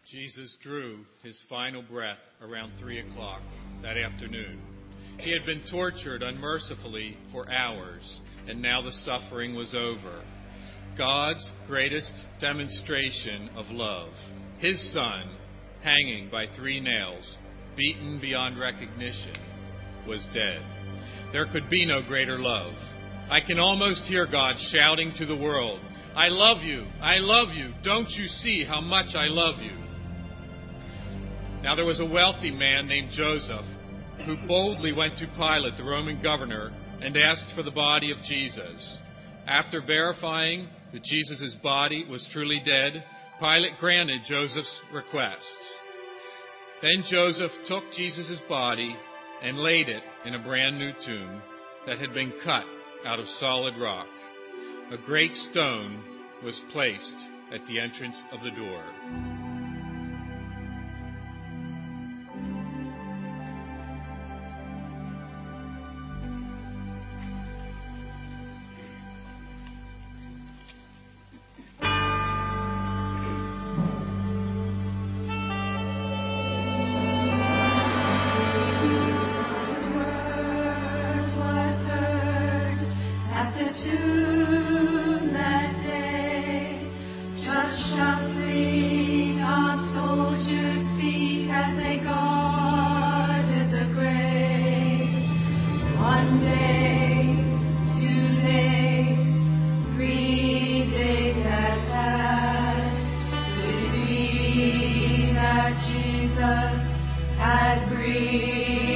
Jesus drew his final breath around 3 o'clock that afternoon. He had been tortured unmercifully for hours, and now the suffering was over. God's greatest demonstration of love, his Son, hanging by 3 nails, beaten beyond recognition, was dead. There could be no greater love. I can almost hear God shouting to the world, I love you, don't you see how much I love you? Now there was a wealthy man named Joseph who boldly went to Pilate, the Roman governor, and asked for the body of Jesus. After verifying that Jesus' body was truly dead, Pilate granted Joseph's request. Then Joseph took Jesus' body and laid it in a brand new tomb that had been cut out of solid rock. A great stone was placed at the entrance of the door. Jesus had breathed.